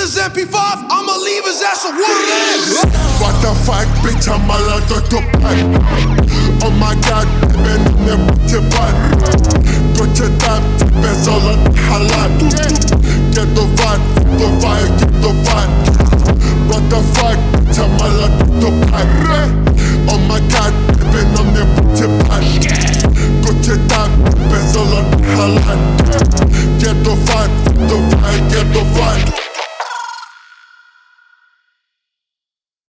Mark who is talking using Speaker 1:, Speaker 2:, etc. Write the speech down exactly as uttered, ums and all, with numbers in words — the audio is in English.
Speaker 1: his M P five, I'ma leave his ass a water.
Speaker 2: What the fuck, bitch, I'm all out of the pack. Oh my god, ben ne motivat. Göçe tap, tipe zolat halat. Get the vibe, the vibe.